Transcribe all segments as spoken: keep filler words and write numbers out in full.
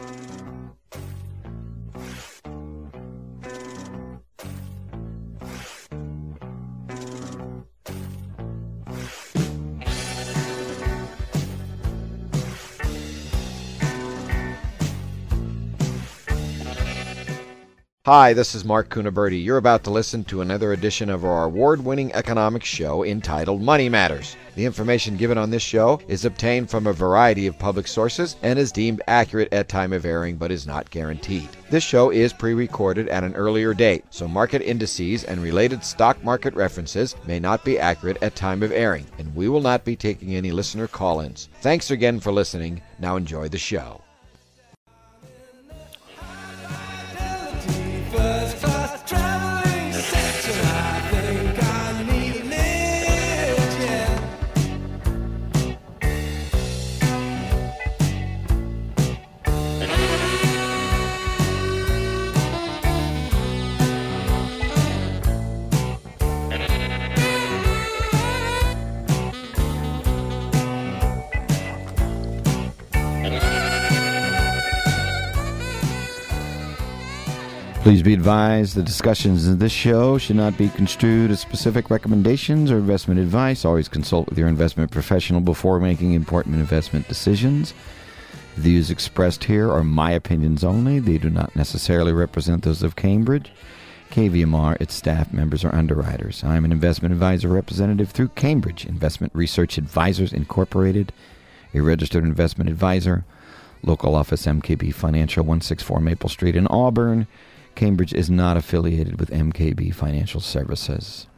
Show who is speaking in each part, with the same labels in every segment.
Speaker 1: Hi, this is Mark Cunaberti. You're about to listen to another edition of our award-winning economics show entitled Money Matters. The information given on this show is obtained from a variety of public sources and is deemed accurate at time of airing but is not guaranteed. This show is pre-recorded at an earlier date, so market indices and related stock market references may not be accurate at time of airing, and we will not be taking any listener call-ins. Thanks again for listening. Now enjoy the show.
Speaker 2: First class traveling section, I think I need a lift, yeah.
Speaker 3: Please be advised the discussions in this show should not be construed as specific recommendations or investment advice. Always consult with your investment professional before making important investment decisions. The views expressed here are my opinions only. They do not necessarily represent those of Cambridge, K V M R, its staff, members, or underwriters. I am an investment advisor representative through Cambridge Investment Research Advisors Incorporated, a registered investment advisor. Local office M K B Financial, one sixty-four Maple Street in Auburn. Cambridge is not affiliated with M K B Financial Services.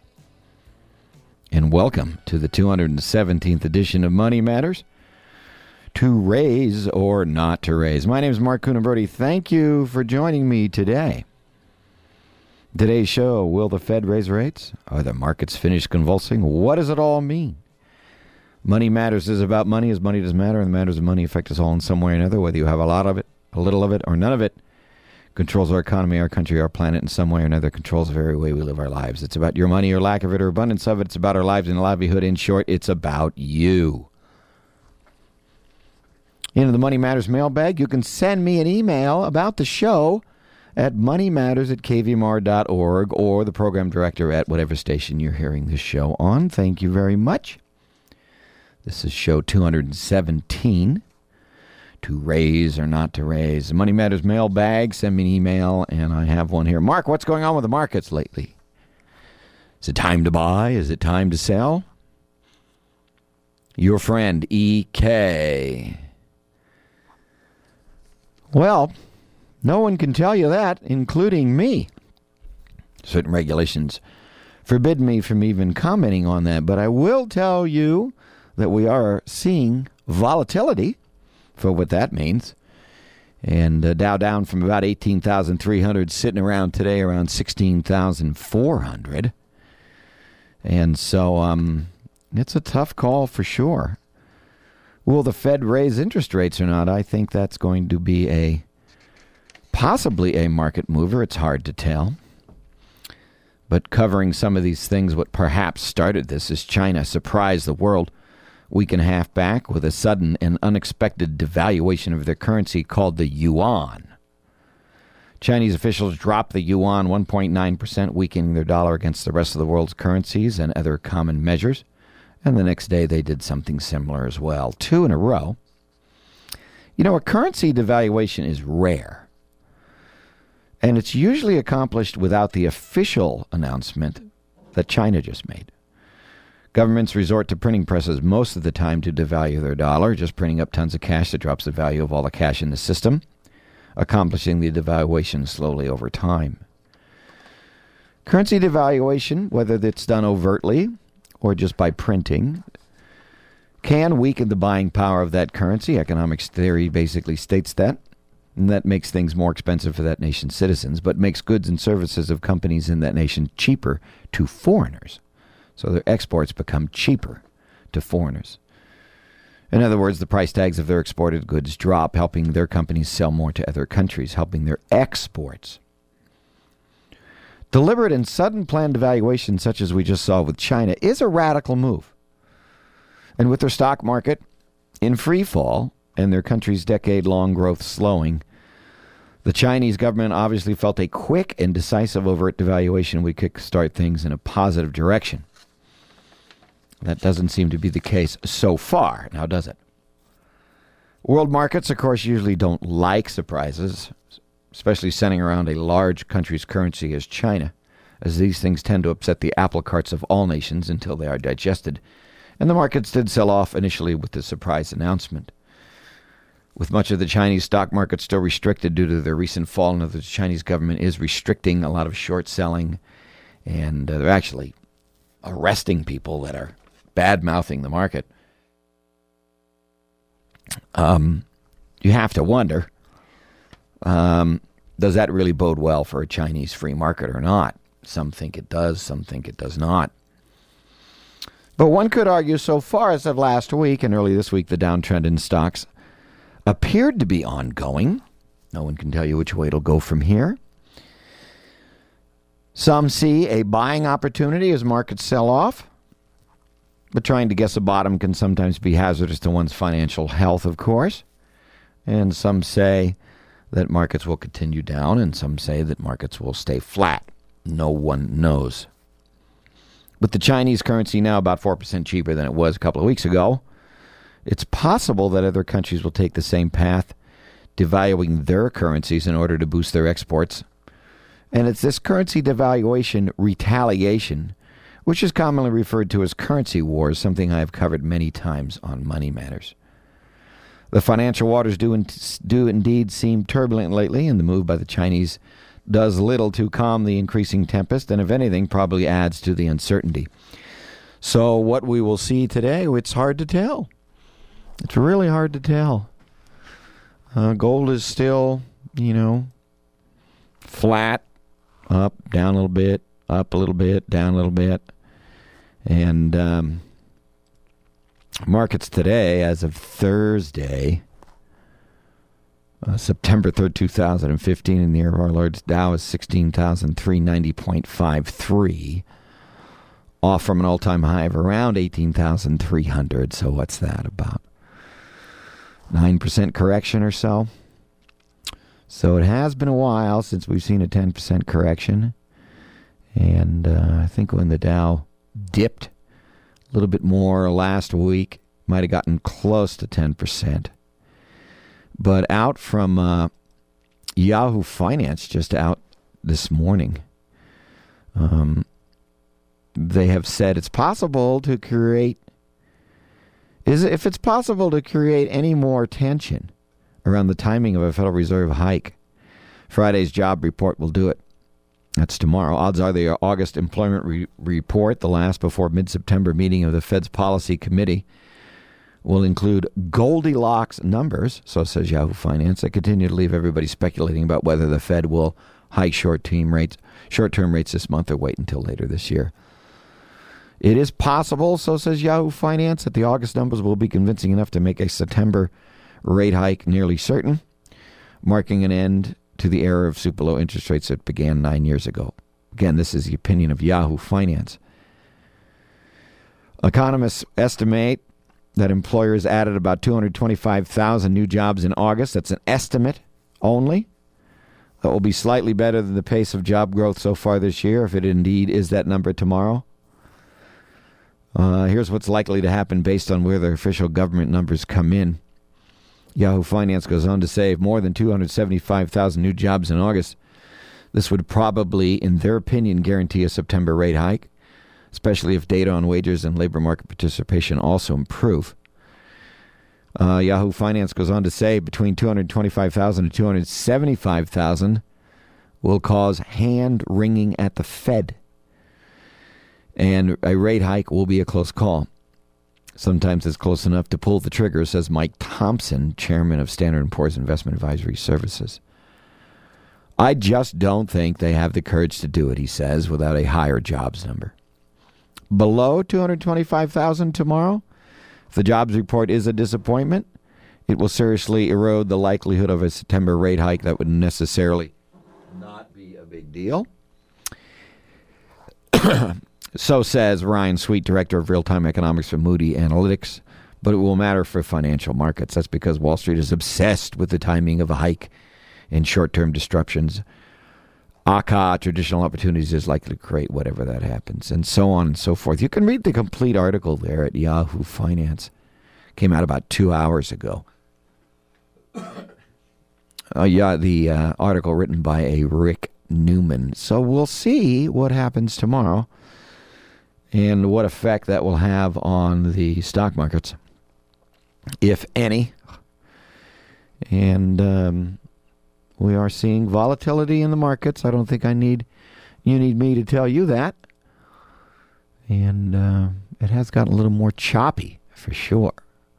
Speaker 3: And welcome to the two hundred seventeenth edition of Money Matters. To raise or not to raise. My name is Mark Cunaberti. Thank you for joining me today. Today's show, will the Fed raise rates? Are the markets finished convulsing? What does it all mean? Money Matters is about money, as money does matter, and the matters of money affect us all in some way or another, whether you have a lot of it, a little of it, or none of it. Controls our economy, our country, our planet in some way or another, controls the very way we live our lives. It's about your money or lack of it or abundance of it. It's about our lives and livelihood. In short, it's about you. Into the Money Matters mailbag, you can send me an email about the show at moneymatters at k v m r dot org or the program director at whatever station you're hearing this show on. Thank you very much. This is show two hundred seventeen. To raise or not to raise. Money Matters mailbag. Send me an email, and I have one here. Mark, what's going on with the markets lately? Is it time to buy? Is it time to sell? Your friend, E K. Well, no one can tell you that, including me. Certain regulations forbid me from even commenting on that, but I will tell you that we are seeing volatility, for what that means. And uh, Dow down from about eighteen thousand three hundred, sitting around today around sixteen thousand four hundred. And so um, it's a tough call for sure. Will the Fed raise interest rates or not? I think that's going to be a possibly a market mover. It's hard to tell. But covering some of these things, what perhaps started this is China surprised the world week and a half back with a sudden and unexpected devaluation of their currency called the yuan. Chinese officials dropped the yuan one point nine percent, weakening their dollar against the rest of the world's currencies and other common measures. And the next day they did something similar as well. Two in a row. You know, a currency devaluation is rare. And it's usually accomplished without the official announcement that China just made. Governments resort to printing presses most of the time to devalue their dollar, just printing up tons of cash that drops the value of all the cash in the system, accomplishing the devaluation slowly over time. Currency devaluation, whether it's done overtly or just by printing, can weaken the buying power of that currency. Economics theory basically states that. And that makes things more expensive for that nation's citizens, but makes goods and services of companies in that nation cheaper to foreigners. So their exports become cheaper to foreigners. In other words, the price tags of their exported goods drop, helping their companies sell more to other countries, helping their exports. Deliberate and sudden planned devaluation, such as we just saw with China, is a radical move. And with their stock market in free fall, and their country's decade-long growth slowing, the Chinese government obviously felt a quick and decisive overt devaluation would kickstart things in a positive direction. That doesn't seem to be the case so far, now does it? World markets, of course, usually don't like surprises, especially centering around a large country's currency as China, as these things tend to upset the apple carts of all nations until they are digested. And the markets did sell off initially with the surprise announcement. With much of the Chinese stock market still restricted due to the recent fall, and the Chinese government is restricting a lot of short selling, and uh, they're actually arresting people that are bad-mouthing the market. Um, you have to wonder, um, does that really bode well for a Chinese free market or not? Some think it does, some think it does not. But one could argue so far as of last week and early this week, the downtrend in stocks appeared to be ongoing. No one can tell you which way it'll go from here. Some see a buying opportunity as markets sell off, but trying to guess a bottom can sometimes be hazardous to one's financial health, of course. And some say that markets will continue down, and some say that markets will stay flat. No one knows. With the Chinese currency now about four percent cheaper than it was a couple of weeks ago, it's possible that other countries will take the same path, devaluing their currencies in order to boost their exports. And it's this currency devaluation retaliation, which is commonly referred to as currency wars, something I have covered many times on Money Matters. The financial waters do, in, do indeed seem turbulent lately, and the move by the Chinese does little to calm the increasing tempest, and if anything, probably adds to the uncertainty. So what we will see today, it's hard to tell. It's really hard to tell. Uh, gold is still, you know, flat, up, down a little bit, up a little bit, down a little bit. And um, markets today, as of Thursday, uh, September third, two thousand fifteen, in the year of our Lord's Dow is sixteen thousand three hundred ninety point five three, off from an all-time high of around eighteen thousand three hundred. So what's that, about nine percent correction or so? So it has been a while since we've seen a ten percent correction. And uh, I think when the Dow dipped a little bit more last week, might have gotten close to ten percent. But out from uh, Yahoo Finance, just out this morning, um, they have said it's possible to create, is if it's possible to create any more tension around the timing of a Federal Reserve hike, Friday's job report will do it. That's tomorrow. Odds are the August employment re- report, the last before mid-September meeting of the Fed's Policy Committee, will include Goldilocks numbers, so says Yahoo Finance, that continue to leave everybody speculating about whether the Fed will hike short-term rates, short-term rates this month or wait until later this year. It is possible, so says Yahoo Finance, that the August numbers will be convincing enough to make a September rate hike nearly certain, marking an end to the era of super low interest rates that began nine years ago. Again, this is the opinion of Yahoo Finance. Economists estimate that employers added about two hundred twenty-five thousand new jobs in August. That's an estimate only. That will be slightly better than the pace of job growth so far this year, if it indeed is that number tomorrow. Uh, here's what's likely to happen based on where the official government numbers come in. Yahoo Finance goes on to say more than two hundred seventy-five thousand new jobs in August. This would probably, in their opinion, guarantee a September rate hike, especially if data on wages and labor market participation also improve. Uh, Yahoo Finance goes on to say between two hundred twenty-five thousand and two hundred seventy-five thousand will cause hand-wringing at the Fed. And a rate hike will be a close call. Sometimes it's close enough to pull the trigger, says Mike Thompson, chairman of Standard and Poor's Investment Advisory Services. I just don't think they have the courage to do it, he says, without a higher jobs number. Below two hundred twenty-five thousand tomorrow, if the jobs report is a disappointment, it will seriously erode the likelihood of a September rate hike that would necessarily not be a big deal. So says Ryan Sweet, director of real-time economics for Moody Analytics. but it will matter for financial markets. That's because Wall Street is obsessed with the timing of a hike and short-term disruptions. A C A, traditional opportunities, is likely to create whatever that happens, and so on and so forth. You can read the complete article there at Yahoo Finance. Came out about two hours ago. Uh, yeah, the uh, article written by a Rick Newman. So we'll see what happens tomorrow and what effect that will have on the stock markets, if any. And um, we are seeing volatility in the markets. I don't think I need you need me to tell you that. And uh, it has gotten a little more choppy, for sure.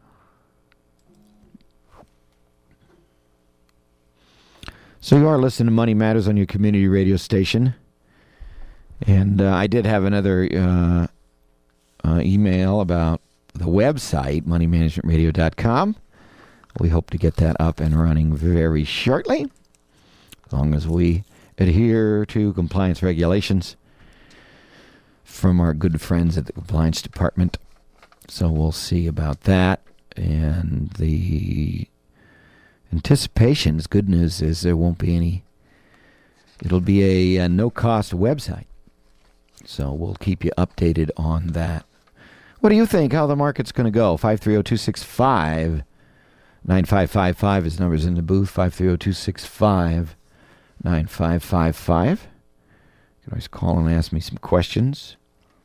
Speaker 3: So you are listening to Money Matters on your community radio station. And uh, I did have another uh, uh, email about the website, money management radio dot com. We hope to get that up and running very shortly, as long as we adhere to compliance regulations from our good friends at the compliance department. So we'll see about that. And the anticipations, good news is there won't be any. It'll be a, a no-cost website. So we'll keep you updated on that. What do you think? How the market's going to go? five three zero, two six five, nine five five five is numbers in the booth. five three zero, two six five, nine five five five. You can always call and ask me some questions.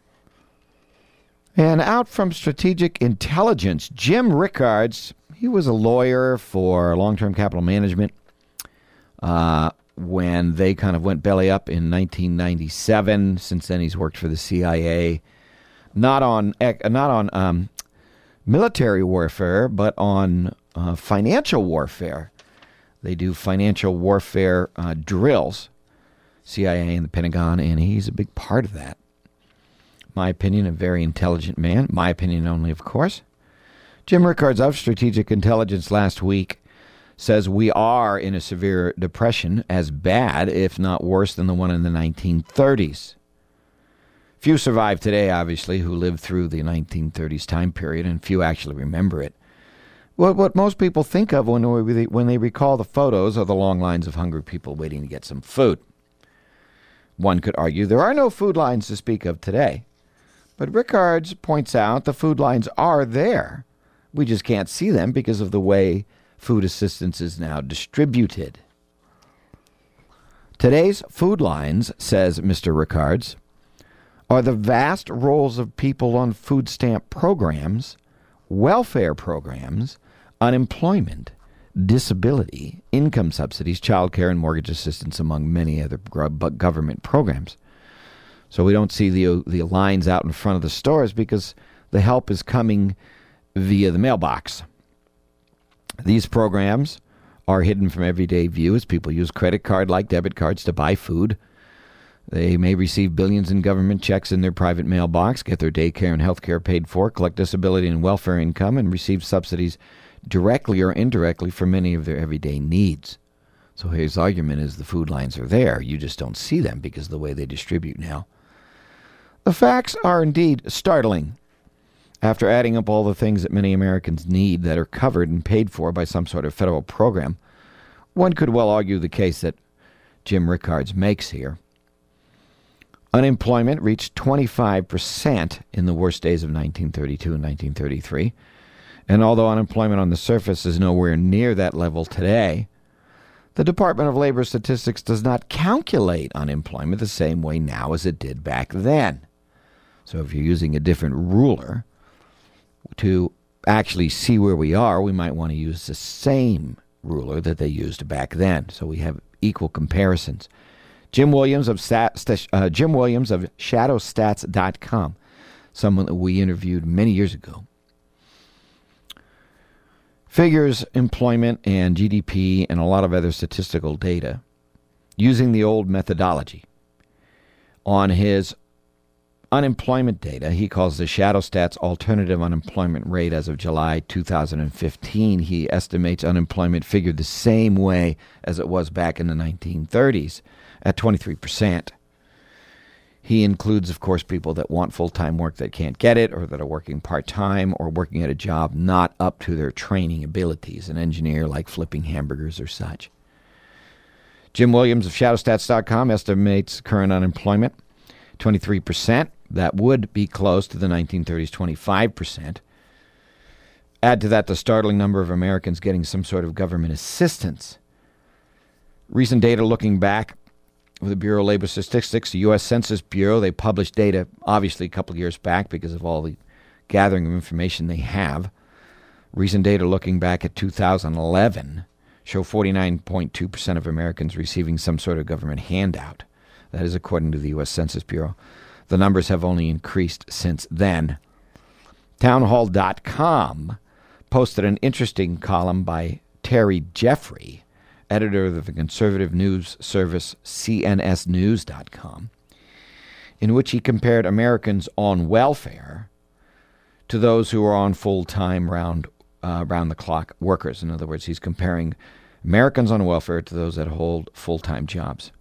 Speaker 3: And out from Strategic Intelligence, Jim Rickards. He was a lawyer for long-term capital management uh, when they kind of went belly up in nineteen ninety-seven. Since then, he's worked for the C I A, not on not on um, military warfare, but on uh, financial warfare. They do financial warfare uh, drills, C I A and the Pentagon, and he's a big part of that. My opinion, a very intelligent man. My opinion only, of course. Jim Rickards of Strategic Intelligence last week says we are in a severe depression, as bad, if not worse, than the one in the nineteen thirties. Few survive today, obviously, who lived through the nineteen thirties time period, and few actually remember it. What, what most people think of when, we, when they recall the photos are the long lines of hungry people waiting to get some food. One could argue there are no food lines to speak of today. But Rickards points out the food lines are there. We just can't see them because of the way food assistance is now distributed. Today's food lines, says Mister Rickards, are the vast rolls of people on food stamp programs, welfare programs, unemployment, disability, income subsidies, child care, and mortgage assistance, among many other government programs. So we don't see the the lines out in front of the stores because the help is coming via the mailbox. These programs are hidden from everyday view as people use credit card-like debit cards to buy food. They may receive billions in government checks in their private mailbox, get their daycare and health care paid for, collect disability and welfare income, and receive subsidies directly or indirectly for many of their everyday needs. So his argument is the food lines are there. You just don't see them because of the way they distribute now. The facts are indeed startling. After adding up all the things that many Americans need that are covered and paid for by some sort of federal program, one could well argue the case that Jim Rickards makes here. Unemployment reached twenty-five percent in the worst days of nineteen thirty-two and nineteen thirty-three, and although unemployment on the surface is nowhere near that level today, the Department of Labor Statistics does not calculate unemployment the same way now as it did back then. So if you're using a different ruler to actually see where we are, we might want to use the same ruler that they used back then, so we have equal comparisons. Jim Williams of Stat, uh, Jim Williams of shadow stats dot com, someone that we interviewed many years ago, figures employment and G D P and a lot of other statistical data using the old methodology. On his unemployment data, he calls the Shadow Stats alternative unemployment rate as of July two thousand fifteen. He estimates unemployment figured the same way as it was back in the nineteen thirties at twenty-three percent. He includes, of course, people that want full-time work that can't get it, or that are working part-time or working at a job not up to their training abilities, an engineer like flipping hamburgers or such. Jim Williams of shadow stats dot com estimates current unemployment twenty-three percent. That would be close to the nineteen thirties twenty-five percent. Add to that the startling number of Americans getting some sort of government assistance. Recent data looking back with the Bureau of Labor Statistics, the U S Census Bureau, they published data obviously a couple of years back because of all the gathering of information they have. Recent data looking back at two thousand eleven show forty-nine point two percent of Americans receiving some sort of government handout. That is according to the U S Census Bureau. The numbers have only increased since then. Townhall dot com posted an interesting column by Terry Jeffrey, editor of the conservative news service C N S news dot com, in which he compared Americans on welfare to those who are on full-time round, uh, round-the-clock workers. In other words, he's comparing Americans on welfare to those that hold full-time jobs.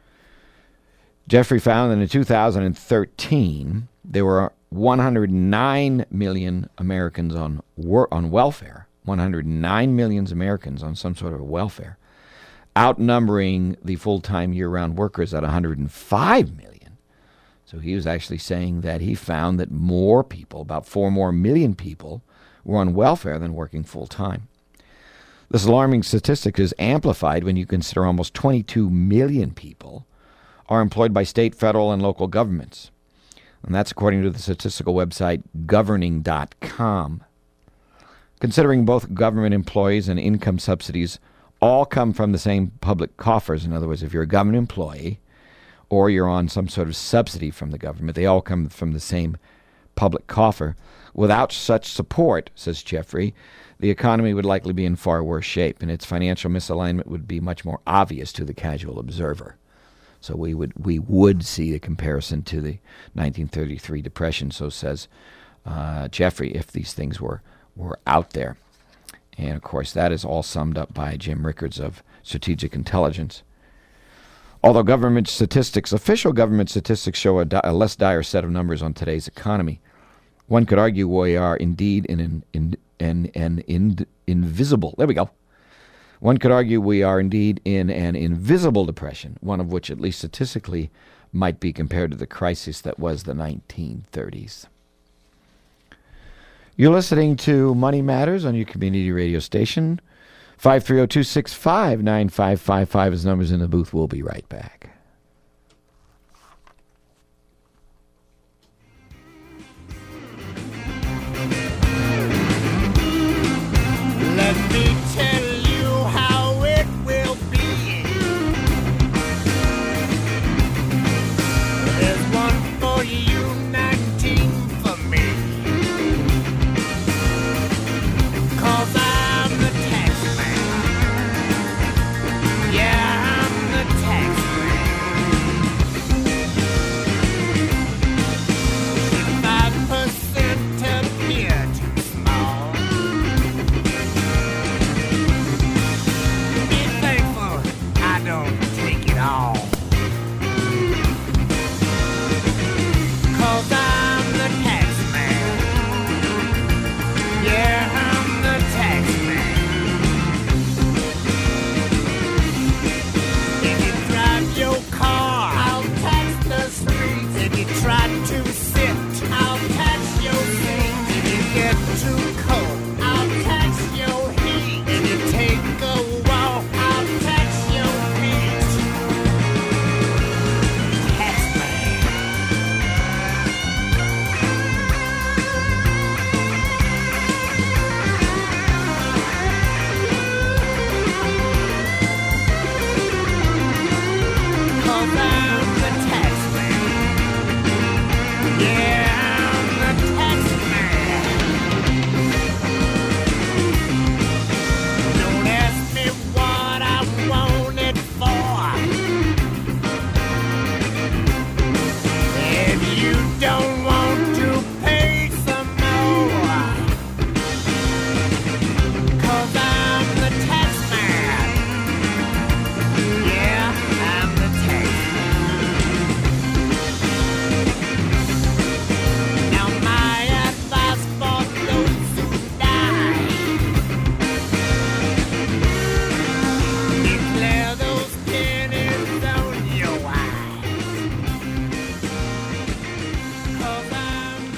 Speaker 3: Jeffrey found that in two thousand thirteen, there were one hundred nine million Americans on wor- on welfare, one hundred nine million Americans on some sort of welfare, outnumbering the full-time year-round workers at one hundred five million. So he was actually saying that he found that more people, about four more million people, were on welfare than working full-time. This alarming statistic is amplified when you consider almost twenty-two million people are employed by state, federal, and local governments. And that's according to the statistical website governing dot com. Considering both government employees and income subsidies all come from the same public coffers, in other words, if you're a government employee or you're on some sort of subsidy from the government, they all come from the same public coffer. Without such support, says Jeffrey, the economy would likely be in far worse shape, and its financial misalignment would be much more obvious to the casual observer. So we would we would see a comparison to the nineteen thirty-three Depression, so says uh, Jeffrey, if these things were, were out there. And, of course, that is all summed up by Jim Rickards of Strategic Intelligence. Although government statistics, official government statistics show a, di- a less dire set of numbers on today's economy, one could argue we are indeed in an, in, in, an in, invisible, there we go, One could argue we are indeed in an invisible depression, one of which, at least statistically, might be compared to the crisis that was the nineteen thirties. You're listening to Money Matters on your community radio station. five three zero, two six five, nine five five five is numbers in the booth. We'll be right back.
Speaker 2: Let me tell you how it will be. There's one for you, nineteen for me. 'Cause I'm the tax man. Yeah, I'm the tax man.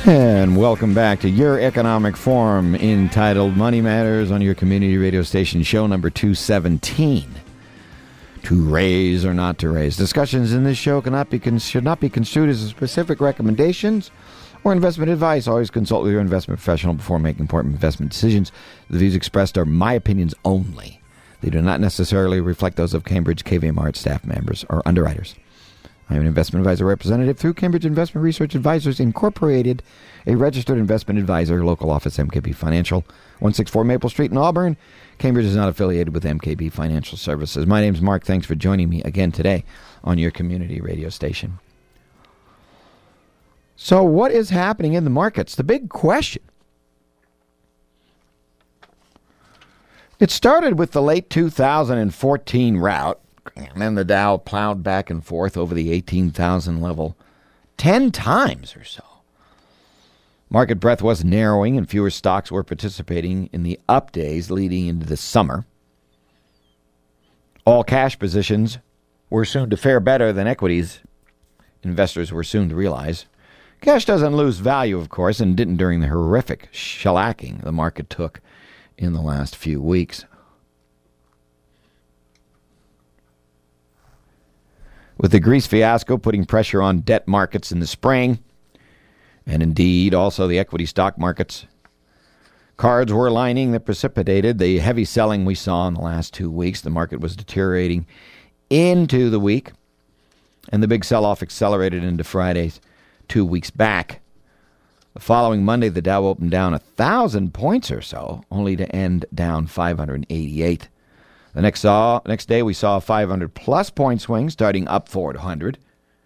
Speaker 3: And welcome back to your economic forum entitled Money Matters on your community radio station, show number two seventeen. To raise or not to raise. Discussions in this show cannot be con- should not be construed as specific recommendations or investment advice. Always consult with your investment professional before making important investment decisions. The views expressed are my opinions only. They do not necessarily reflect those of Cambridge K V M R staff members or underwriters. I am an investment advisor representative through Cambridge Investment Research Advisors, Incorporated, a registered investment advisor, local office M K B Financial, one sixty-four Maple Street in Auburn. Cambridge is not affiliated with M K B Financial Services. My name's Mark. Thanks for joining me again today on your community radio station. So what is happening in the markets? The big question. It started with the late two thousand fourteen rout. And then the Dow plowed back and forth over the eighteen thousand level ten times or so. Market breadth was narrowing and fewer stocks were participating in the up days leading into the summer. All cash positions were soon to fare better than equities. Investors were soon to realize. Cash doesn't lose value, of course, and didn't during the horrific shellacking the market took in the last few weeks. With the Greece fiasco putting pressure on debt markets in the spring, and indeed also the equity stock markets, cards were lining that precipitated the heavy selling we saw in the last two weeks. The market was deteriorating into the week, and the big sell-off accelerated into Friday's two weeks back. The following Monday, the Dow opened down one thousand points or so, only to end down five hundred eighty-eight. The next saw next day, we saw a five hundred plus point swing, starting up four hundred,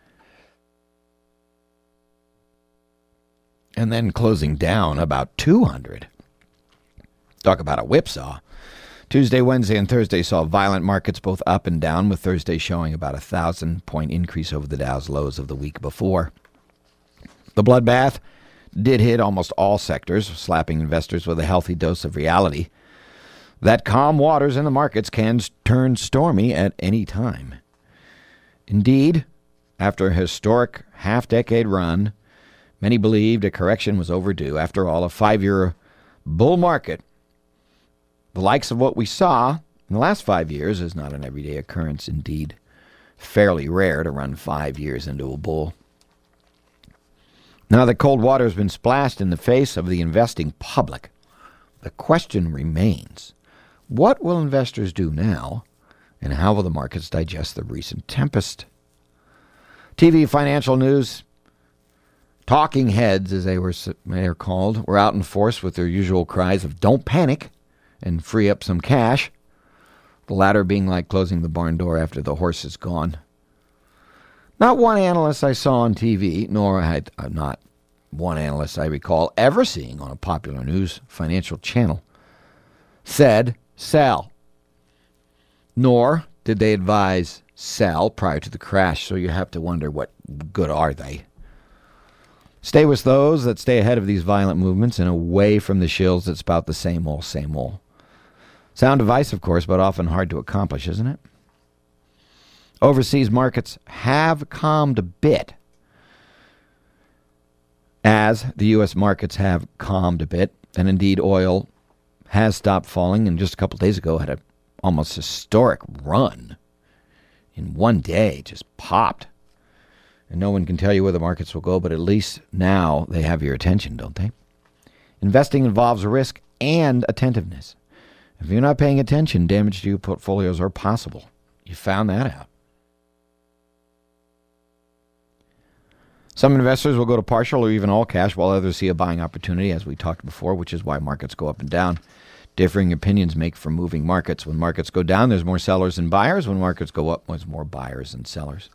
Speaker 3: and then closing down about two hundred. Talk about a whipsaw. Tuesday, Wednesday, and Thursday saw violent markets both up and down, with Thursday showing about a one thousand point increase over the Dow's lows of the week before. The bloodbath did hit almost all sectors, slapping investors with a healthy dose of reality that calm waters in the markets can turn stormy at any time. Indeed, after a historic half-decade run, many believed a correction was overdue. After all, a five-year bull market, the likes of what we saw in the last five years, is not an everyday occurrence. Indeed, fairly rare to run five years into a bull. Now that cold water has been splashed in the face of the investing public, the question remains, what will investors do now, and how will the markets digest the recent tempest? T V financial news talking heads, as they were they are called, were out in force with their usual cries of "Don't panic" and "Free up some cash." The latter being like closing the barn door after the horse is gone. Not one analyst I saw on T V, nor had uh, not one analyst I recall ever seeing on a popular news financial channel, said sell. Nor did they advise sell prior to the crash, so you have to wonder what good are they. Stay with those that stay ahead of these violent movements and away from the shills that spout the same old, same old. Sound advice, of course, but often hard to accomplish, isn't it? Overseas markets have calmed a bit, as the U S markets have calmed a bit, and indeed oil has stopped falling, and just a couple days ago had an almost historic run. In one day, just popped. And no one can tell you where the markets will go, but at least now they have your attention, don't they? Investing involves risk and attentiveness. If you're not paying attention, damage to your portfolios are possible. You found that out. Some investors will go to partial or even all cash, while others see a buying opportunity, as we talked before, which is why markets go up and down. Differing opinions make for moving markets. When markets go down, there's more sellers than buyers. When markets go up, there's more buyers than sellers.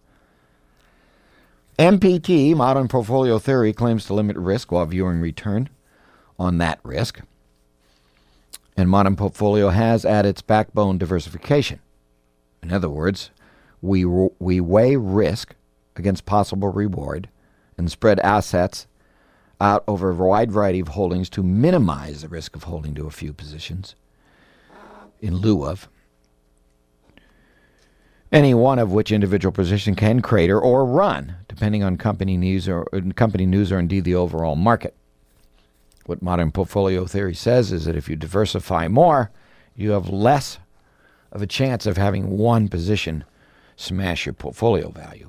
Speaker 3: M P T, Modern Portfolio Theory, claims to limit risk while viewing return on that risk. And Modern Portfolio has at its backbone diversification. In other words, we we weigh risk against possible reward and spread assets out over a wide variety of holdings to minimize the risk of holding to a few positions in lieu of. any one of which individual position can crater or run, depending on company news or company news or indeed the overall market. What modern portfolio theory says is that if you diversify more, you have less of a chance of having one position smash your portfolio value.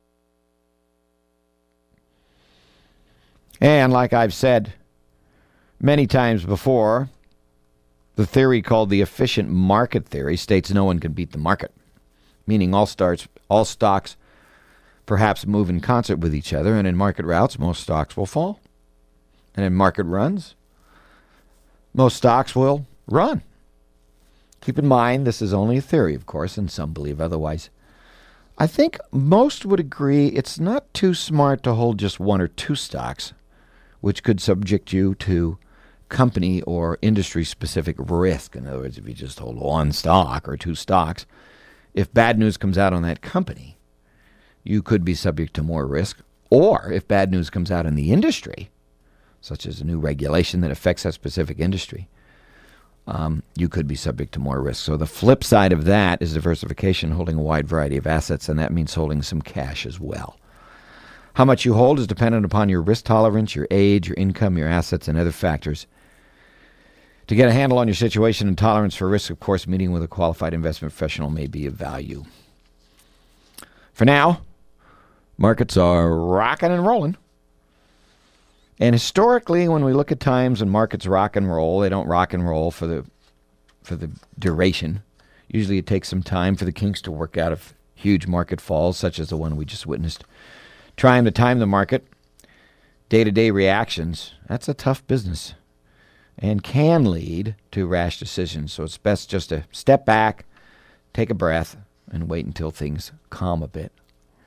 Speaker 3: And like I've said many times before, the theory called the efficient market theory states no one can beat the market, meaning all starts, all stocks perhaps move in concert with each other, and in market routes, most stocks will fall. And in market runs, most stocks will run. Keep in mind, this is only a theory, of course, and some believe otherwise. I think most would agree it's not too smart to hold just one or two stocks, which could subject you to company or industry-specific risk. In other words, if you just hold one stock or two stocks, if bad news comes out on that company, you could be subject to more risk. Or if bad news comes out in the industry, such as a new regulation that affects that specific industry, um, you could be subject to more risk. So the flip side of that is diversification, holding a wide variety of assets, and that means holding some cash as well. How much you hold is dependent upon your risk tolerance, your age, your income, your assets, and other factors. To get a handle on your situation and tolerance for risk, of course, meeting with a qualified investment professional may be of value. For now, markets are rocking and rolling. And historically, when we look at times when markets rock and roll, they don't rock and roll for the for the duration. Usually it takes some time for the kinks to work out of huge market falls, such as the one we just witnessed. Trying to time the market, day-to-day reactions, that's a tough business and can lead to rash decisions. So it's best just to step back, take a breath, and wait until things calm a bit.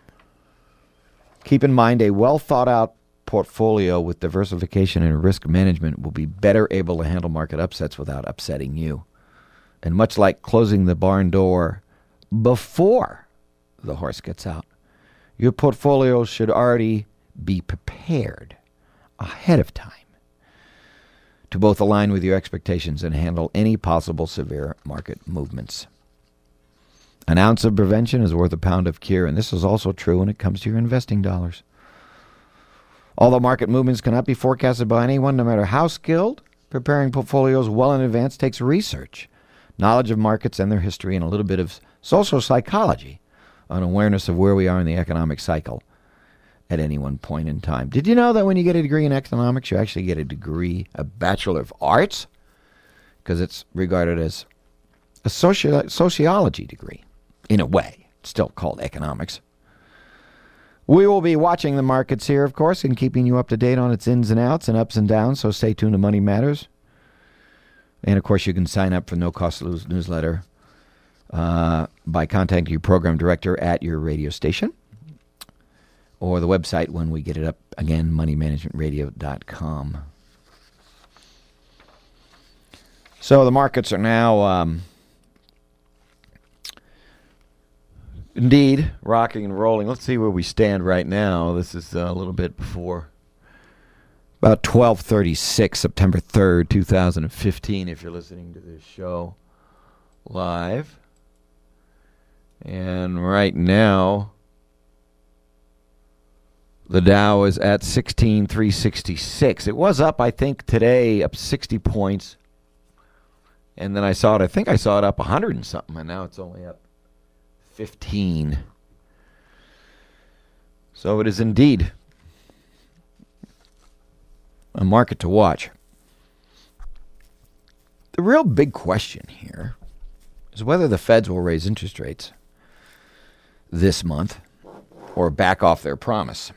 Speaker 3: Keep in mind, a well-thought-out portfolio with diversification and risk management will be better able to handle market upsets without upsetting you. And much like closing the barn door before the horse gets out, your portfolio should already be prepared ahead of time to both align with your expectations and handle any possible severe market movements. An ounce of prevention is worth a pound of cure, and this is also true when it comes to your investing dollars. Although market movements cannot be forecasted by anyone, no matter how skilled, preparing portfolios well in advance takes research, knowledge of markets and their history, and a little bit of social psychology, an awareness of where we are in the economic cycle at any one point in time. Did you know that when you get a degree in economics, you actually get a degree, a Bachelor of Arts? Because it's regarded as a soci- sociology degree, in a way. It's still called economics. We will be watching the markets here, of course, and keeping you up to date on its ins and outs and ups and downs, so stay tuned to Money Matters. And, of course, you can sign up for no-cost newsletter uh, by contacting your program director at your radio station or the website when we get it up, again, money management radio dot com. So the markets are now, um, indeed, rocking and rolling. Let's see where we stand right now. This is uh, a little bit before about twelve thirty-six, September third, two thousand fifteen, if you're listening to this show live. And right now, the Dow is at sixteen thousand three hundred sixty-six. It was up, I think, today, up sixty points. And then I saw it, I think I saw it up one hundred and something, and now it's only up fifteen. So it is indeed a market to watch. The real big question here is whether the Feds will raise interest rates this month or back off their promise.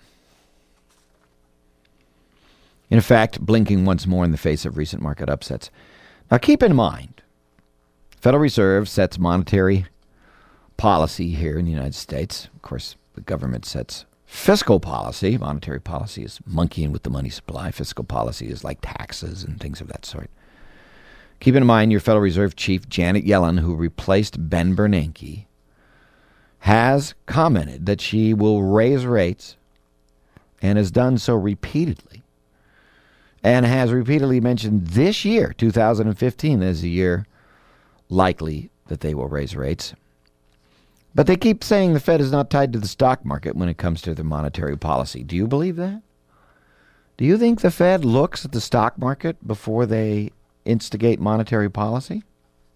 Speaker 3: In fact, blinking once more in the face of recent market upsets. Now keep in mind, Federal Reserve sets monetary policy here in the United States. Of course, the government sets fiscal policy. Monetary policy is monkeying with the money supply. Fiscal policy is like taxes and things of that sort. Keep in mind, your Federal Reserve Chief, Janet Yellen, who replaced Ben Bernanke, has commented that she will raise rates and has done so repeatedly, and has repeatedly mentioned this year, two thousand fifteen, as a year likely that they will raise rates. But they keep saying the Fed is not tied to the stock market when it comes to their monetary policy. Do you believe that? Do you think the Fed looks at the stock market before they instigate monetary policy?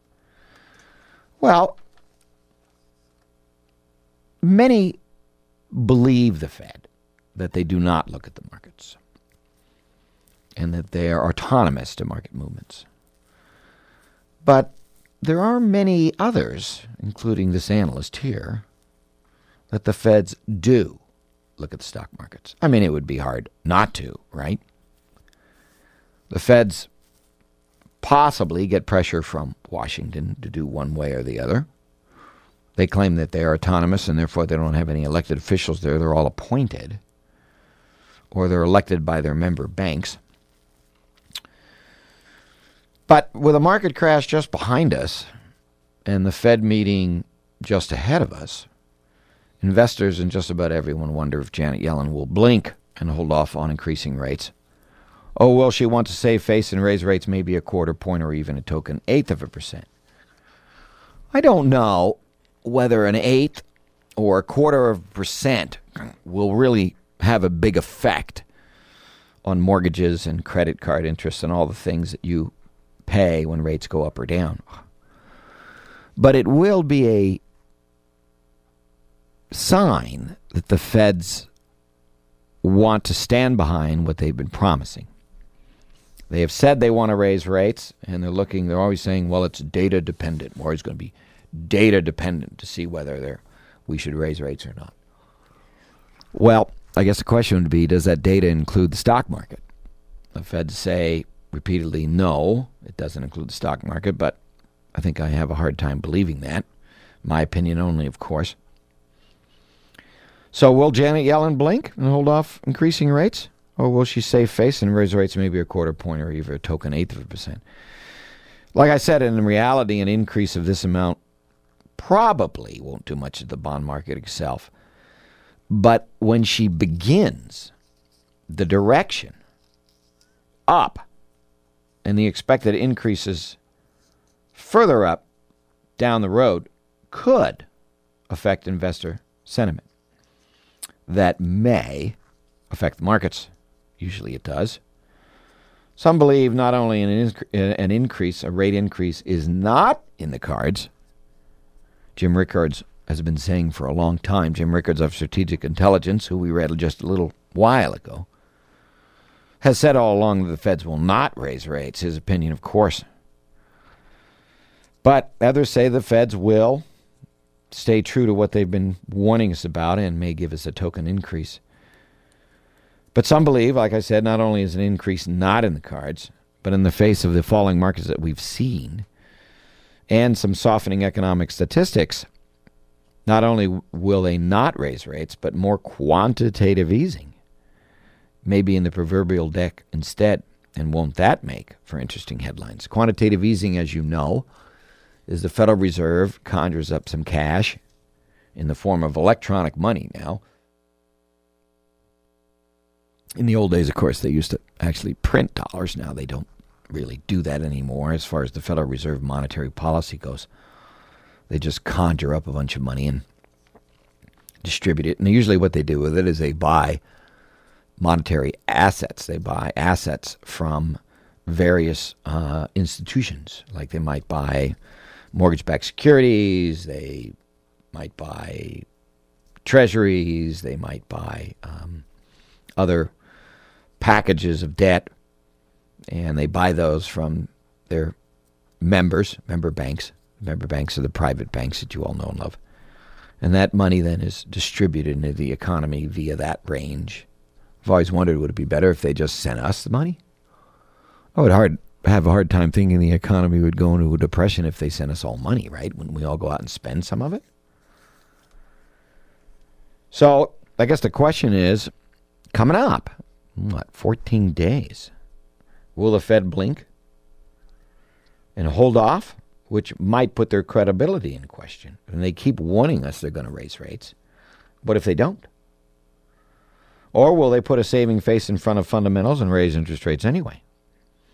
Speaker 3: Well, many believe the Fed that they do not look at the markets and that they are autonomous to market movements. But there are many others, including this analyst here, that the Feds do look at the stock markets. I mean, it would be hard not to, right? The Feds possibly get pressure from Washington to do one way or the other. They claim that they are autonomous and therefore they don't have any elected officials there. They're all appointed, or they're elected by their member banks. But with a market crash just behind us and the Fed meeting just ahead of us, investors and just about everyone wonder if Janet Yellen will blink and hold off on increasing rates. Oh, will she want to save face and raise rates maybe a quarter point or even a token eighth of a percent? I don't know whether an eighth or a quarter of a percent will really have a big effect on mortgages and credit card interest and all the things that you pay when rates go up or down. But it will be a sign that the Feds want to stand behind what they've been promising. They have said they want to raise rates, and they're looking, they're always saying, well, it's data dependent. We're always going to be data dependent to see whether they're, we should raise rates or not. Well, I guess the question would be, does that data include the stock market? The Feds say repeatedly, no, it doesn't include the stock market, but I think I have a hard time believing that. My opinion only, of course. So will Janet Yellen blink and hold off increasing rates? Or will she save face and raise rates maybe a quarter point or even a token eighth of a percent? Like I said, in reality, an increase of this amount probably won't do much to the bond market itself. But when she begins the direction up and the expected increases further up down the road could affect investor sentiment. That may affect the markets. Usually it does. Some believe not only an, inc- an increase, a rate increase, is not in the cards. Jim Rickards has been saying for a long time, Jim Rickards of Strategic Intelligence, who we read just a little while ago, has said all along that the Feds will not raise rates. His opinion, of course. But others say the Feds will stay true to what they've been warning us about and may give us a token increase. But some believe, like I said, not only is an increase not in the cards, but in the face of the falling markets that we've seen and some softening economic statistics, not only will they not raise rates, but more quantitative easing may be in the proverbial deck instead. And won't that make for interesting headlines? Quantitative easing, as you know, is the Federal Reserve conjures up some cash in the form of electronic money now. In the old days, of course, they used to actually print dollars. Now they don't really do that anymore as far as the Federal Reserve monetary policy goes. They just conjure up a bunch of money and distribute it. And usually what they do with it is they buy monetary assets. They buy assets from various uh, institutions. Like they might buy mortgage-backed securities. They might buy treasuries. They might buy um, other packages of debt, and they buy those from their members, member banks. Member banks are the private banks that you all know and love. And that money then is distributed into the economy via that range. I've always wondered, would it be better if they just sent us the money? I would hard have a hard time thinking the economy would go into a depression if they sent us all money, right? When we all go out and spend some of it. So I guess the question is, coming up, what, fourteen days, will the Fed blink and hold off, which might put their credibility in question? And they keep warning us they're going to raise rates. What if they don't? Or will they put a saving face in front of fundamentals and raise interest rates anyway?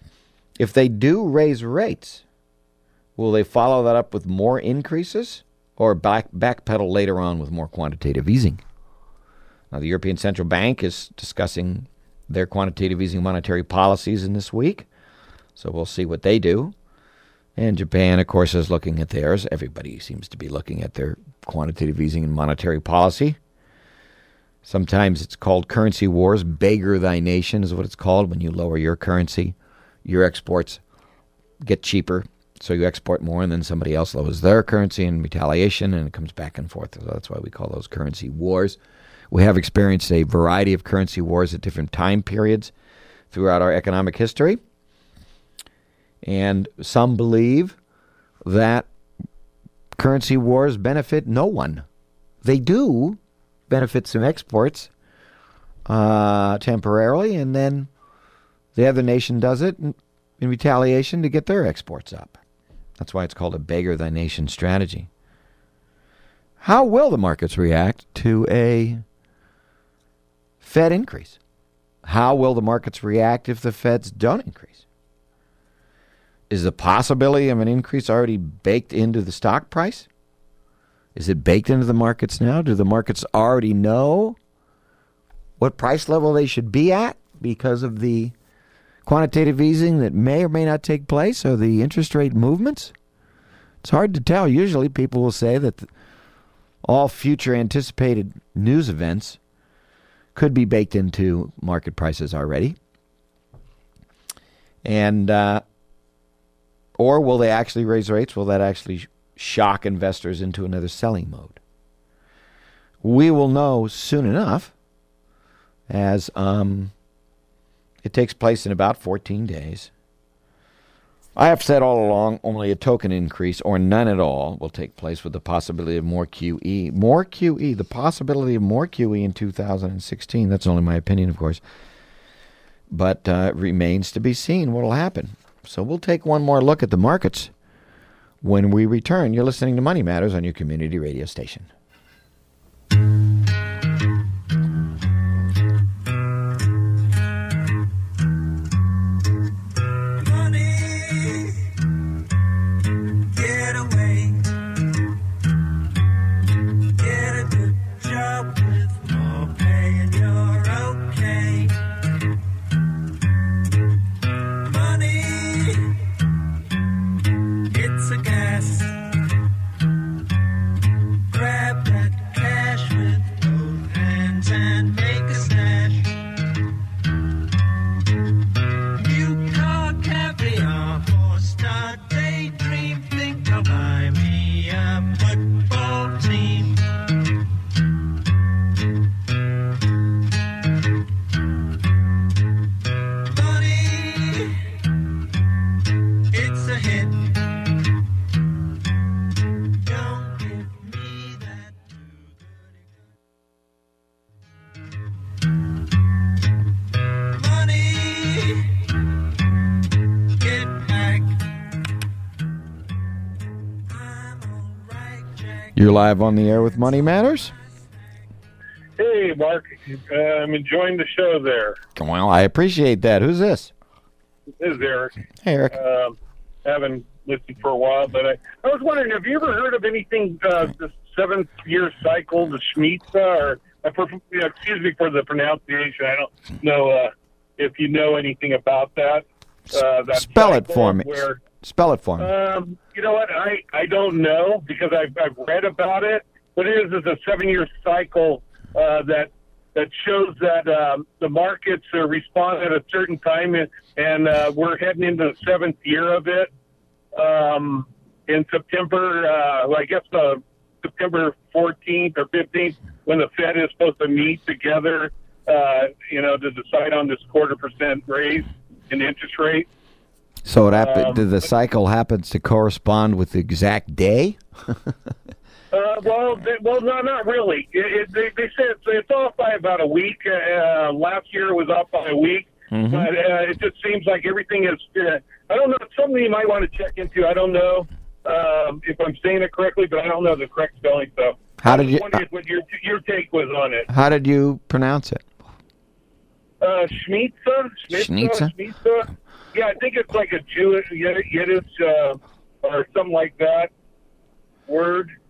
Speaker 3: If they do raise rates, will they follow that up with more increases or back backpedal later on with more quantitative easing. Now, the European Central Bank is discussing their quantitative easing monetary policies in this week, so we'll see what they do. And Japan, of course, is looking at theirs. Everybody seems to be looking at their quantitative easing and monetary policy. Sometimes it's called currency wars. Beggar thy nation is what it's called. When you lower your currency, your exports get cheaper, so you export more, and then somebody else lowers their currency in retaliation, and it comes back and forth. So that's why we call those currency wars. We have experienced a variety of currency wars at different time periods throughout our economic history. And some believe that currency wars benefit no one. They do benefit some exports uh, temporarily, and then the other nation does it in, in retaliation to get their exports up. That's why it's called a beggar thy nation strategy. How will the markets react to a Fed increase? How will the markets react if the Feds don't increase? Is the possibility of an increase already baked into the stock price? Is it baked into the markets now? Do the markets already know what price level they should be at because of the quantitative easing that may or may not take place, or the interest rate movements? It's hard to tell. Usually people will say that all future anticipated news events could be baked into market prices already. And, uh, or will they actually raise rates? Will that actually shock investors into another selling mode? We will know soon enough, as um, it takes place in about fourteen days. I have said all along only a token increase or none at all will take place, with the possibility of more Q E. More Q E, the possibility of more Q E in two thousand sixteen. That's only my opinion, of course. But uh, it remains to be seen what will happen. So we'll take one more look at the markets when we return. You're listening to Money Matters on your community radio station. You're live on the air with Money Matters.
Speaker 4: Hey, Mark. Uh, I'm enjoying the show there.
Speaker 3: Well, I appreciate that. Who's this?
Speaker 4: This is Eric.
Speaker 3: Hey, Eric.
Speaker 4: Um, haven't listened for a while, but I, I was wondering, have you ever heard of anything, uh, the seventh-year cycle, the Shemitza, or, uh, for, excuse me for the pronunciation, I don't know uh, if you know anything about that. Uh, that
Speaker 3: Spell it for me.
Speaker 4: Where,
Speaker 3: Spell it for me.
Speaker 4: Um, you know what? I, I don't know because I've, I've read about it. What it is is a seven-year cycle uh, that that shows that um, the markets uh, respond at a certain time, and, and uh, we're heading into the seventh year of it. Um, in September, uh, well, I guess uh, September fourteenth or fifteenth, when the Fed is supposed to meet together, uh, you know, to decide on this quarter percent raise in interest rate.
Speaker 3: So it happen,
Speaker 4: um,
Speaker 3: the cycle happens to correspond with the exact day?
Speaker 4: uh, well, they, well, no, not really. It, it, they, they said it's, it's off by about a week. Uh, last year it was off by a week,
Speaker 3: Mhm.
Speaker 4: but uh, it just seems like everything is. Uh, I don't know. It's something you might want to check into. I don't know um, if I'm saying it correctly, but I don't know the correct spelling. So,
Speaker 3: How
Speaker 4: I
Speaker 3: did
Speaker 4: was
Speaker 3: you-
Speaker 4: wondering what your your take was on it.
Speaker 3: How did you pronounce it?
Speaker 4: Uh, Shemitza,
Speaker 3: Shemitza?
Speaker 4: Shemitza. Yeah, I think it's like a Jewish Yiddish uh, or something like that word.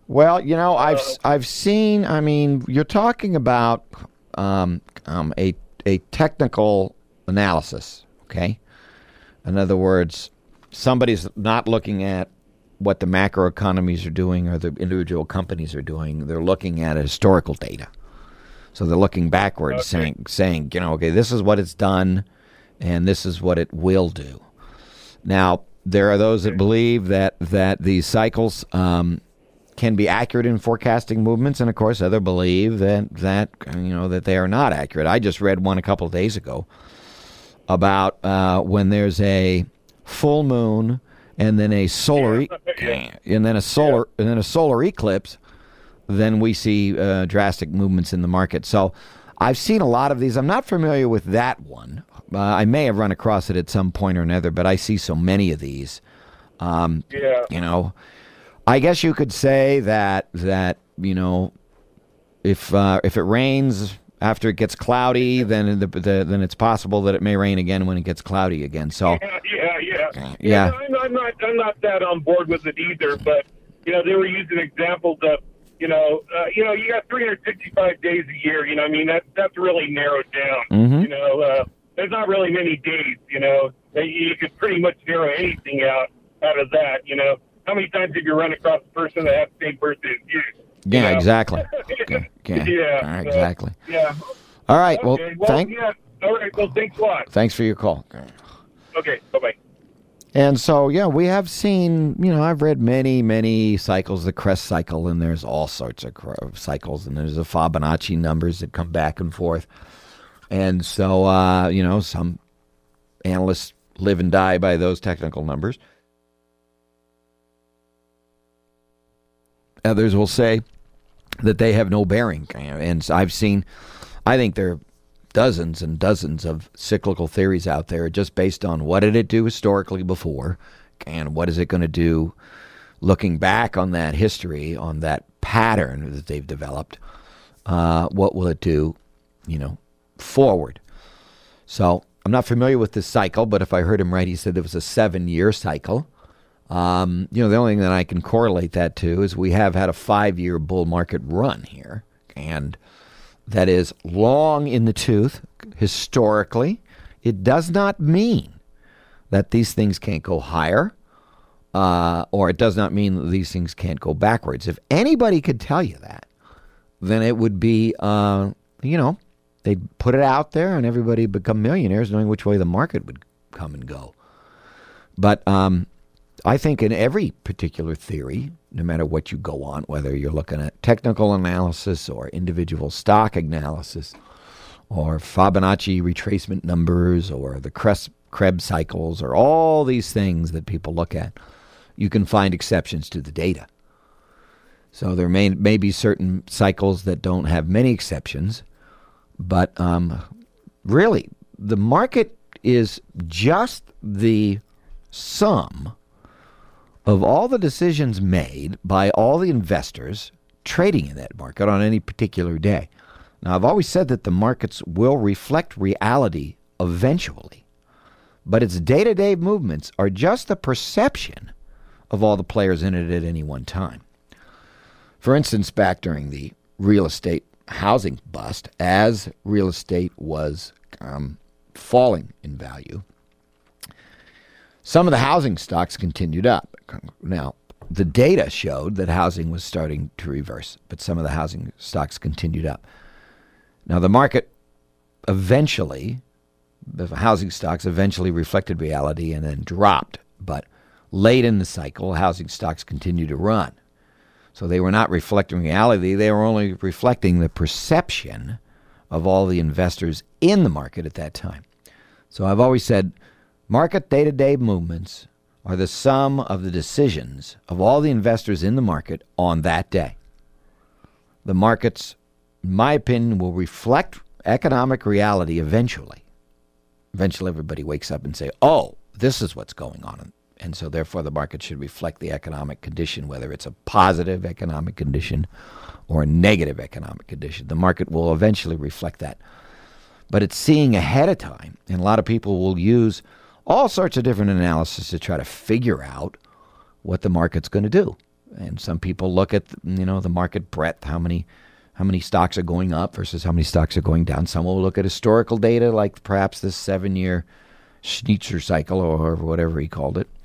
Speaker 3: Well, you know, I've I've seen. I mean, you're talking about um, um, a a technical analysis. Okay, in other words, somebody's not looking at what the macro economies are doing or the individual companies are doing. They're looking at historical data. So they're looking backwards,
Speaker 4: Okay.
Speaker 3: saying, saying, you know, okay, this is what it's done, and this is what it will do. Now, there are those that believe that that these cycles um, can be accurate in forecasting movements, and of course, others believe that that you know that they are not accurate. I just read one a couple of days ago about uh, when there's a full moon and then a solar e-
Speaker 4: Yeah.
Speaker 3: and then a solar and then a solar eclipse, then we see uh, drastic movements in the market. So I've seen a lot of these. I'm not familiar with that one. Uh, I may have run across it at some point or another, but I see so many of these. Um,
Speaker 4: Yeah.
Speaker 3: you know, I guess you could say that that you know, if uh, if it rains after it gets cloudy, then the, the, then it's possible that it may rain again when it gets cloudy again. So
Speaker 4: Yeah, yeah, yeah.
Speaker 3: Yeah.
Speaker 4: I'm, I'm not. I'm not that on board with it either. But you know, they were using examples of, you know, uh, you know, you got three hundred sixty-five days a year. You know, I mean, that that's really narrowed down.
Speaker 3: Mhm.
Speaker 4: You know, uh, there's not really many days. You know, that you could pretty much narrow anything out out of that. You know, how many times have you run across a person that has the same birthday as you? You
Speaker 3: yeah,
Speaker 4: know?
Speaker 3: exactly. Okay. Okay.
Speaker 4: Yeah,
Speaker 3: All right,
Speaker 4: so,
Speaker 3: exactly.
Speaker 4: Yeah.
Speaker 3: All right. Well,
Speaker 4: Okay. Well,
Speaker 3: thank
Speaker 4: yeah. All right. Well, thanks a lot.
Speaker 3: thanks for your call.
Speaker 4: Okay. Bye bye.
Speaker 3: And so, yeah, we have seen, you know, I've read many, many cycles, the crest cycle, and there's all sorts of cr- cycles, and there's the Fibonacci numbers that come back and forth. And so, uh, you know, some analysts live and die by those technical numbers. Others will say that they have no bearing. And I've seen, I think there are dozens and dozens of cyclical theories out there just based on what did it do historically before and what is it going to do looking back on that history, on that pattern that they've developed. Uh, what will it do, you know, forward? So I'm not familiar with this cycle, but if I heard him right, he said there was a seven-year cycle. Um, you know, the only thing that I can correlate that to is we have had a five-year bull market run here, and that is long in the tooth historically. It does not mean that these things can't go higher, uh, or it does not mean that these things can't go backwards. If anybody could tell you that, then it would be, uh, you know, they'd put it out there and everybody would become millionaires knowing which way the market would come and go. But um, I think in every particular theory, no matter what you go on, whether you're looking at technical analysis or individual stock analysis or Fibonacci retracement numbers or the Krebs, Krebs cycles or all these things that people look at, you can find exceptions to the data. So there may, may be certain cycles that don't have many exceptions, but um, really the market is just the sum of all the decisions made by all the investors trading in that market on any particular day. Now, I've always said that the markets will reflect reality eventually, but its day-to-day movements are just the perception of all the players in it at any one time. For instance, back during the real estate housing bust, as real estate was um, falling in value, some of the housing stocks continued up. Now, the data showed that housing was starting to reverse, but some of the housing stocks continued up. Now, the market eventually, the housing stocks eventually reflected reality and then dropped. But late in the cycle, housing stocks continued to run. So they were not reflecting reality. They were only reflecting the perception of all the investors in the market at that time. So I've always said market day-to-day movements are the sum of the decisions of all the investors in the market on that day. The markets, in my opinion, will reflect economic reality eventually. Eventually everybody wakes up and say, oh, this is what's going on. And so therefore the market should reflect the economic condition, whether it's a positive economic condition or a negative economic condition. The market will eventually reflect that. But it's seeing ahead of time, and a lot of people will use all sorts of different analysis to try to figure out what the market's going to do. And some people look at, you know, the market breadth, how many how many stocks are going up versus how many stocks are going down. Some will look at historical data, like perhaps this seven-year Schnitzer cycle or whatever he called it.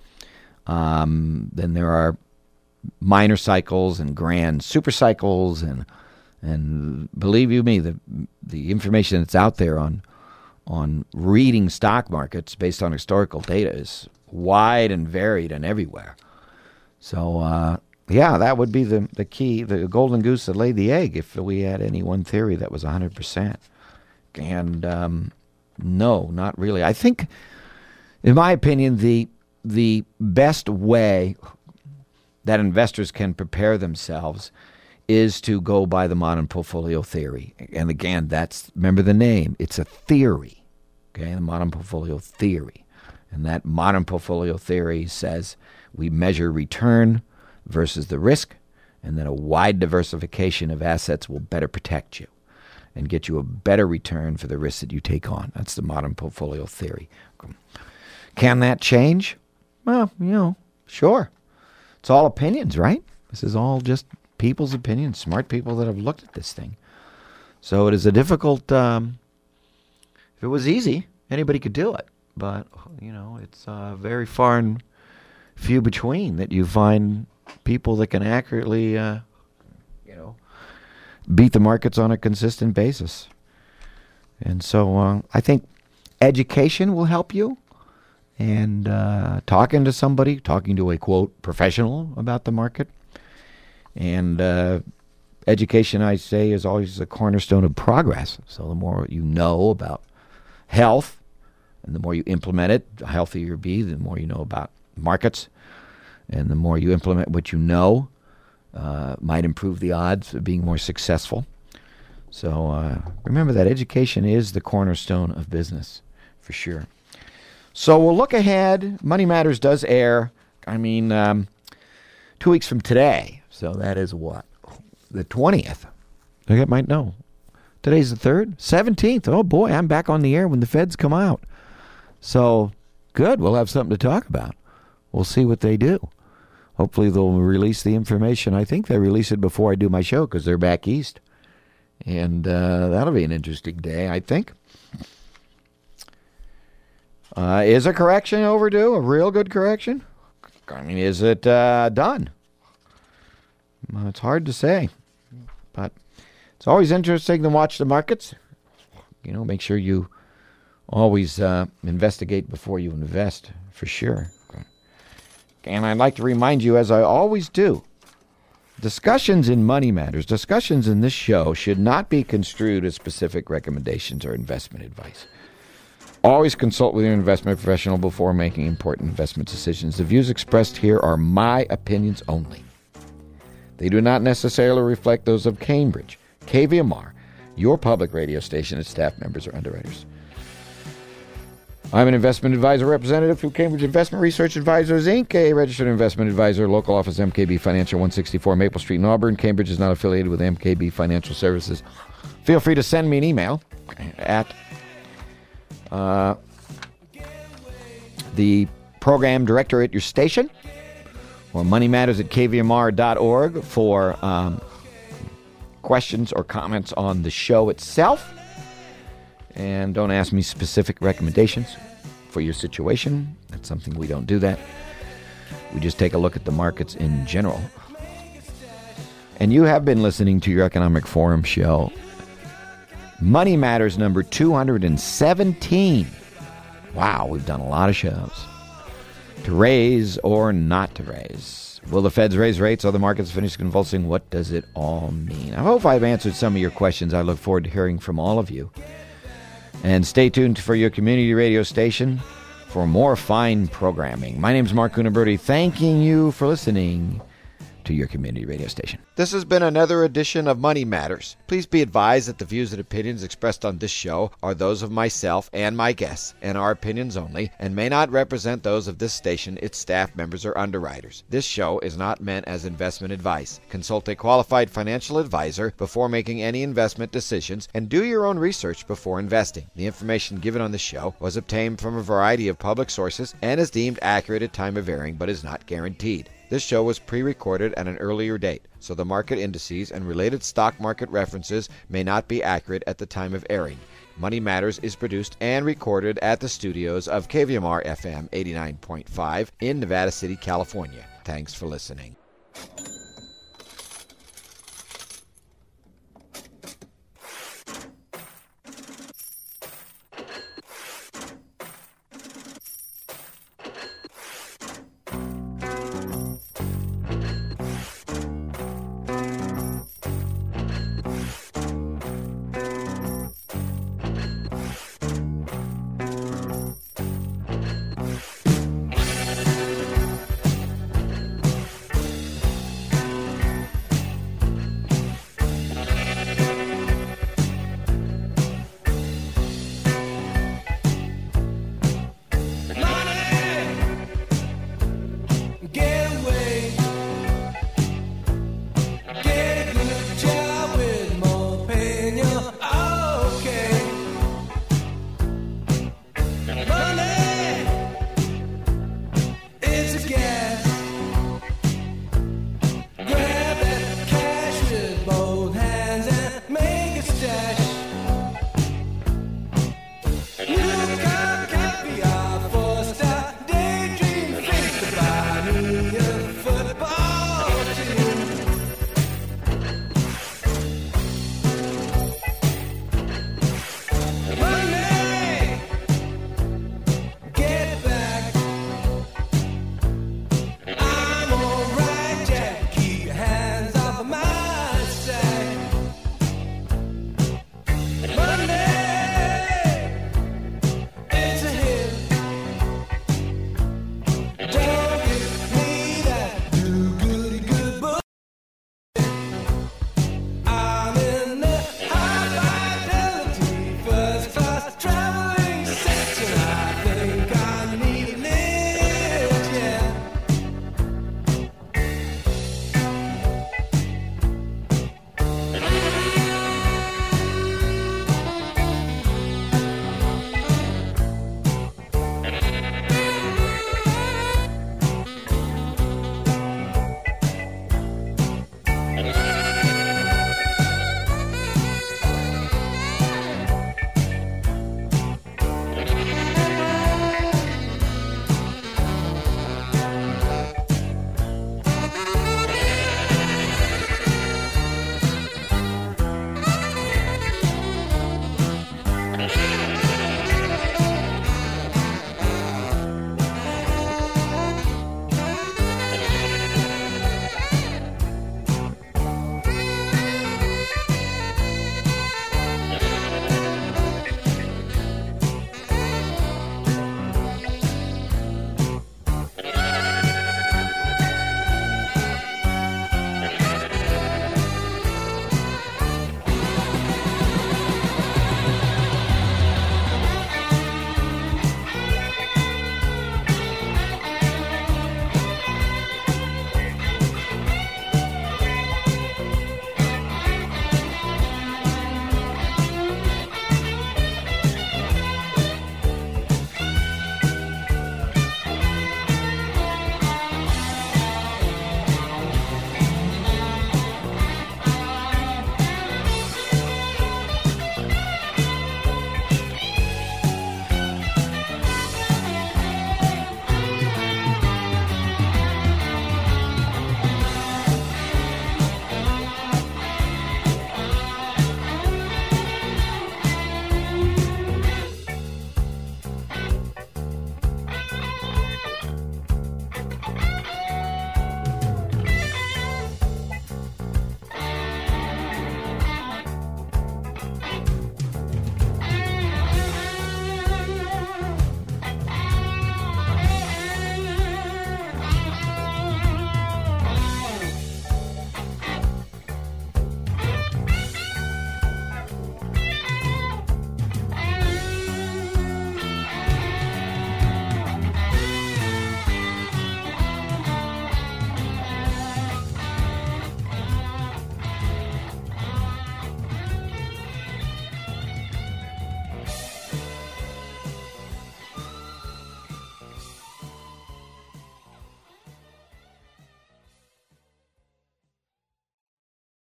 Speaker 3: Um, then there are minor cycles and grand super cycles, and and believe you me, the the information that's out there on on reading stock markets based on historical data is wide and varied and everywhere. So, uh, yeah, that would be the, the key, the golden goose that laid the egg if we had any one theory that was one hundred percent. And um, no, not really. I think, in my opinion, the the best way that investors can prepare themselves is to go by the modern portfolio theory. And again, that's, remember the name, it's a theory, okay, the modern portfolio theory. And that modern portfolio theory says we measure return versus the risk, and then a wide diversification of assets will better protect you and get you a better return for the risk that you take on. That's the modern portfolio theory. Can that change? Well, you know, sure. It's all opinions, right? This is all just people's opinions, smart people that have looked at this thing. So it is a difficult, um, if it was easy, anybody could do it. But, you know, it's uh, very far and few between that you find people that can accurately, uh, you know, beat the markets on a consistent basis. And so uh, I think education will help you. And uh, talking to somebody, talking to a, quote, professional about the market. And uh, education, I say, is always a cornerstone of progress. So the more you know about health, and the more you implement it, the healthier you'll be, the more you know about markets. And the more you implement what you know, uh, might improve the odds of being more successful. So uh, remember that education is the cornerstone of business, for sure. So we'll look ahead. Money Matters does air, I mean, um, two weeks from today. So that is what? The twentieth. I think I might know. Today's the third? seventeenth. Oh, boy, I'm back on the air when the feds come out. So, good. We'll have something to talk about. We'll see what they do. Hopefully they'll release the information. I think they release it before I do my show because they're back east. And uh, that'll be an interesting day, I think. Uh, is a correction overdue? A real good correction? I mean, is it uh, done? Well, it's hard to say. But it's always interesting to watch the markets. You know, make sure you always uh, investigate before you invest, for sure. And I'd like to remind you, as I always do, discussions in Money Matters, discussions in this show should not be construed as specific recommendations or investment advice. Always consult with your investment professional before making important investment decisions. The views expressed here are my opinions only. They do not necessarily reflect those of Cambridge, K V M R, your public radio station, its staff members or underwriters. I'm an investment advisor representative through Cambridge Investment Research Advisors, Incorporated, a registered investment advisor, local office M K B Financial, one sixty-four Maple Street in Auburn. Cambridge is not affiliated with M K B Financial Services. Feel free to send me an email at uh, the program director at your station, or money matters at k v m r dot org for um, questions or comments on the show itself. And don't ask me specific recommendations for your situation. That's something we don't do that. We just take a look at the markets in general. And you have been listening to your Economic Forum show, Money Matters number two hundred seventeen. Wow, we've done a lot of shows. To raise or not to raise. Will the feds raise rates or the markets finish convulsing? What does it all mean? I hope I've answered some of your questions. I look forward to hearing from all of you. And stay tuned for your community radio station for more fine programming. My name is Mark Cunaberti, thanking you for listening to your community radio station.
Speaker 1: This has been another edition of Money Matters. Please be advised that the views and opinions expressed on this show are those of myself and my guests, and are opinions only, and may not represent those of this station, its staff members, or underwriters. This show is not meant as investment advice. Consult a qualified financial advisor before making any investment decisions, and do your own research before investing. The information given on this show was obtained from a variety of public sources and is deemed accurate at time of airing, but is not guaranteed. This show was pre-recorded at an earlier date, so the market indices and related stock market references may not be accurate at the time of airing. Money Matters is produced and recorded at the studios of K V M R F M eighty-nine point five in Nevada City, California. Thanks for listening.